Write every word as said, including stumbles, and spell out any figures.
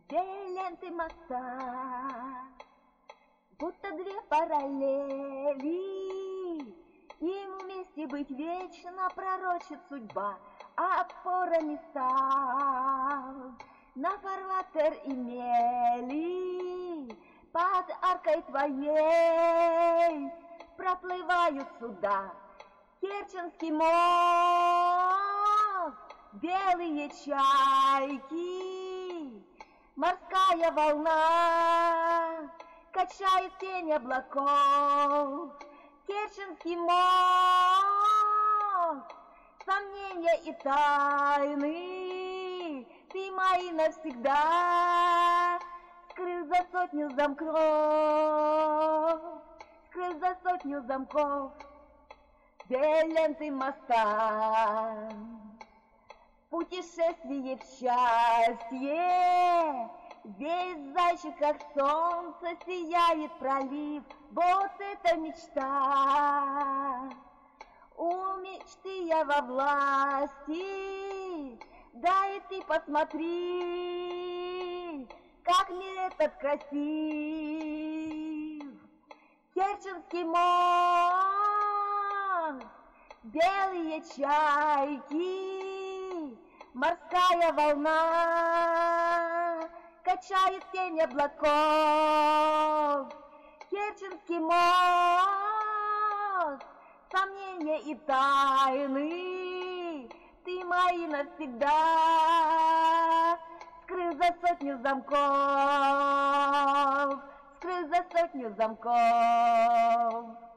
Две ленты моста, будто две параллели, им вместе быть вечно пророчит судьба, а опорами стал на фарватер имели. Под аркой твоей проплывают суда, Керченский мост, белые чайки, морская волна качает тень облаков. Керченский мост, сомнения и тайны, ты мои навсегда. Скрыл за сотню замков, скрыл за сотню замков, две ленты моста. Путешествие в счастье, здесь в зайчиках солнце сияет пролив. Вот это мечта, у мечты я во власти, да и ты посмотри, как мир этот красив. Керченский мост, белые чайки, морская волна качает тень облаков. Керченский мост, сомнения и тайны, ты мои навсегда. Скрыл за сотню замков, скрыл за сотню замков.